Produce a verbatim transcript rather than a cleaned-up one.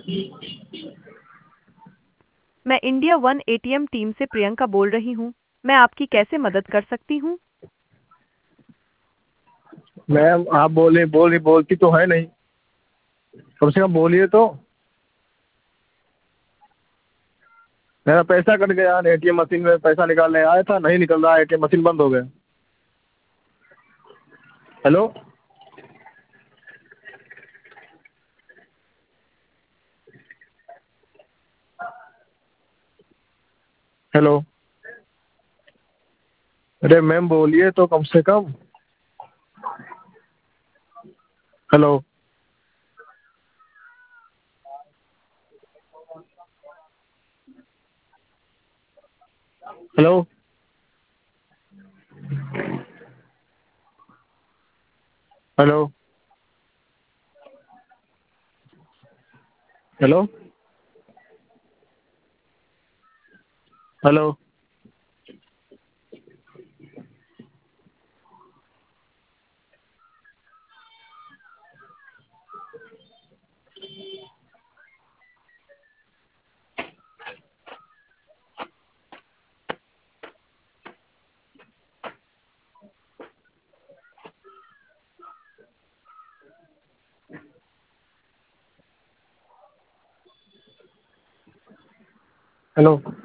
मैं India one ATM team से प्रियंका बोल रही हूँ। मैं आपकी कैसे मदद कर सकती हूँ? मैम आप बोले बोल रही बोलती तो है नहीं, कम से कम बोलिए तो। मेरा पैसा कट गया, एटीएम मशीन में पैसा निकालने आया था, नहीं निकल रहा, एटीएम मशीन बंद हो गया। हेलो। हेलो। अरे मैम बोलिए तो कम से कम। Hello. Hello. Hello. Hello. Hello. Hello.